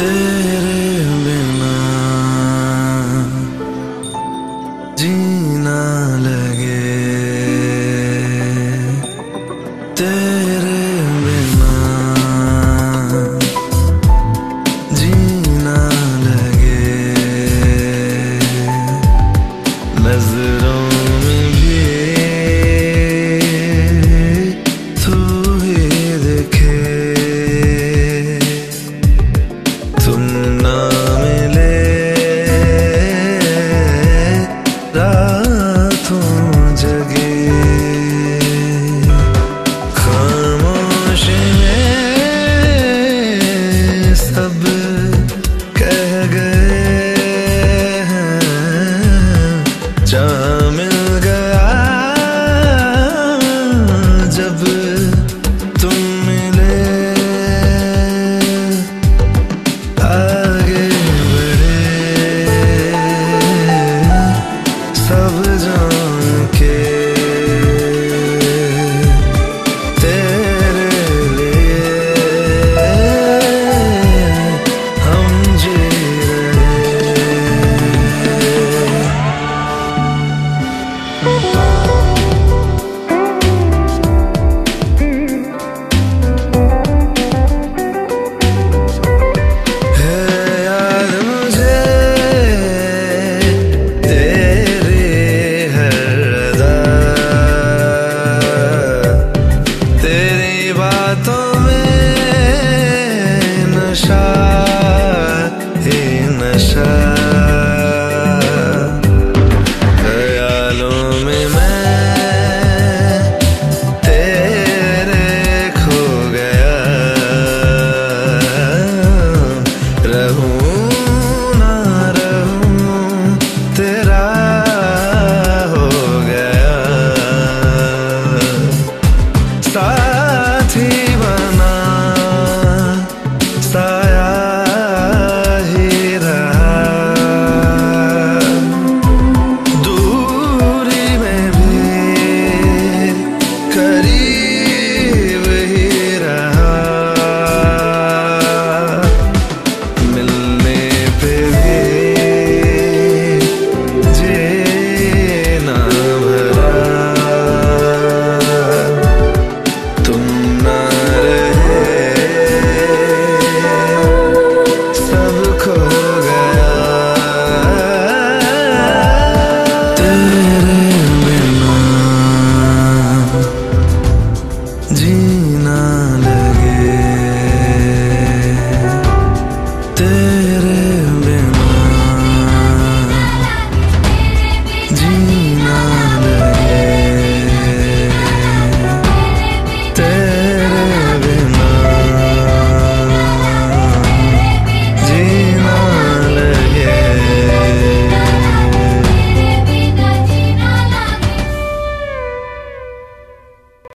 तेरे बिना जीना लगे, तेरे बिना जीना लगे। नजरों में भी तू ही दिखे, तुम ना मिले रातों जगे। खामोशी में सब कह गए हैं, जहाँ मिल गया जब तुम मिले। आगे बढ़े सब जान के, तेरे लिए हम जी रहे। बातों में